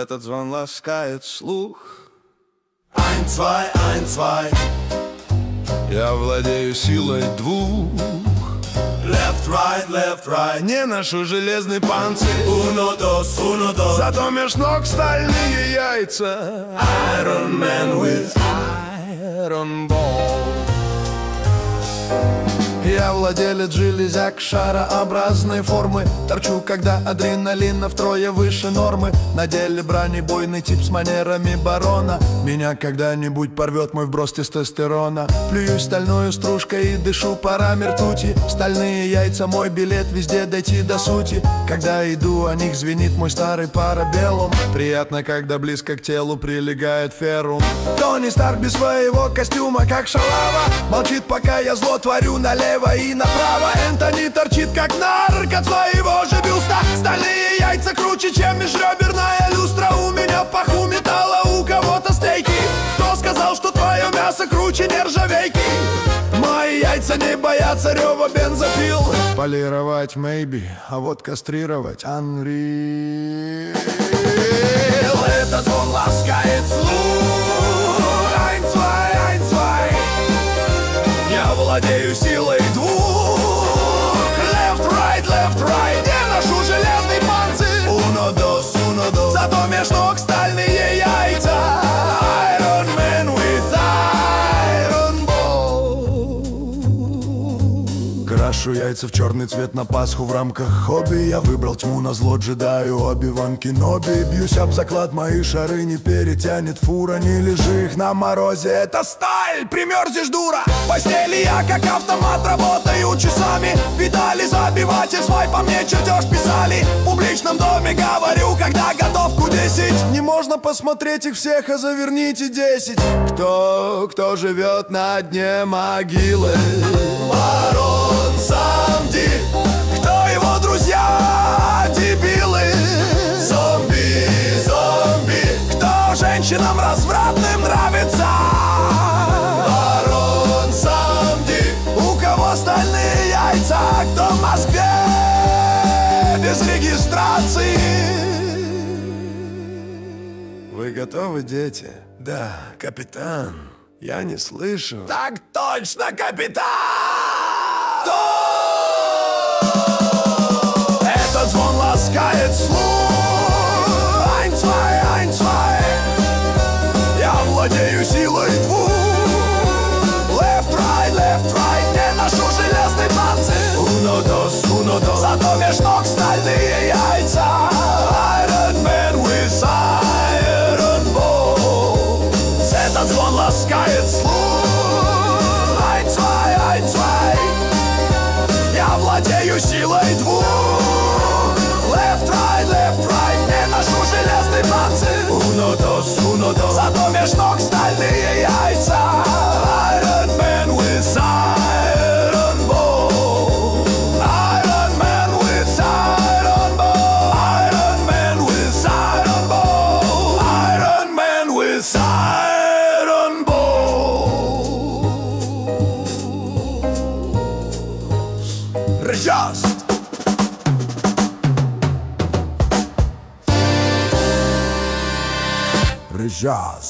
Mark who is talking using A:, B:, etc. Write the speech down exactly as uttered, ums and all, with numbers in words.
A: Этот звон ласкает слух.
B: Ein, zwei, ein, zwei.
A: Я владею силой двух.
B: Left, right, left, right.
A: Не ношу железный панцирь.
B: Uno, dos, uno, dos.
A: Зато меж ног стальные яйца.
B: Iron Man with
A: Iron Ball. Я владелец железяк шарообразной формы. Торчу, когда адреналина втрое выше нормы. На деле бронебойный тип с манерами барона. Меня когда-нибудь порвет мой вброс тестостерона. Плююсь стальной стружкой и дышу парами ртути. Стальные яйца, мой билет везде дойти до сути. Когда иду, о них звенит мой старый парабеллум. Приятно, когда близко к телу прилегает феррум. Тони Старк без своего костюма, как шалава. Молчит, пока я зло творю налево и направо. Энтони торчит, как нарк от своего же бюста. Стальные яйца круче, чем межреберная люстра. У меня в паху металла, у кого-то стейки. Кто сказал, что твое мясо круче нержавейки? Мои яйца не боятся рева бензопил. Полировать maybe, а вот кастрировать unreal.
B: Этот звон ласкает слух. Ein, zwei, ein, zwei.
A: Я владею силой двух.
B: Left, right, left, right.
A: Не ношу железный панцирь.
B: Uno, dos, uno, dos.
A: Зато меж ног стальные яйца.
B: Iron Man with
A: Iron Ball. Крашу яйца в черный цвет на Пасху в рамках хобби. Я выбрал тьму назло джедаю Оби-Ван Кеноби. Бьюсь об заклад, мои шары не перетянет фура. Не лежи их на морозе, это сталь, примерзнешь, дура. В постели я как автомат работаю часами. Видали забиватель свай, по мне чертеж писали. В публичном доме говорю, когда готов кудесить. Не можно посмотреть их всех, а заверните десять. Кто, кто живет на дне могилы?
B: Барон Самди.
A: Кто его друзья? Дебилы.
B: Зомби, зомби.
A: Кто женщинам развратным нравится?
B: Барон Самди.
A: У кого стальные яйца? Кто в Москве без регистрации? Вы готовы, дети? Да, капитан. Я не слышу.
B: Так точно, капитан!
A: Этот звон ласкает слух. Ein, zwei, ein, zwei. Я владею силой двух. Left, right, left, right. Не ношу железный панцирь.
B: Uno, dos, uno, dos.
A: Зато меж ног стальные яйца. Iron Man with Iron Ball. Этот звон ласкает слух. Ein, zwei, ein, zwei. Я владею силой двух. Left, right, left, right. Не ношу железный панцирь.
B: Uno, dos, uno, dos.
A: Зато меж ног стальные яйца. Iron Man with Iron Ball. Iron Man with Iron Ball. Iron Man with Iron Ball. Iron Man with Iron Ball. Just. Just.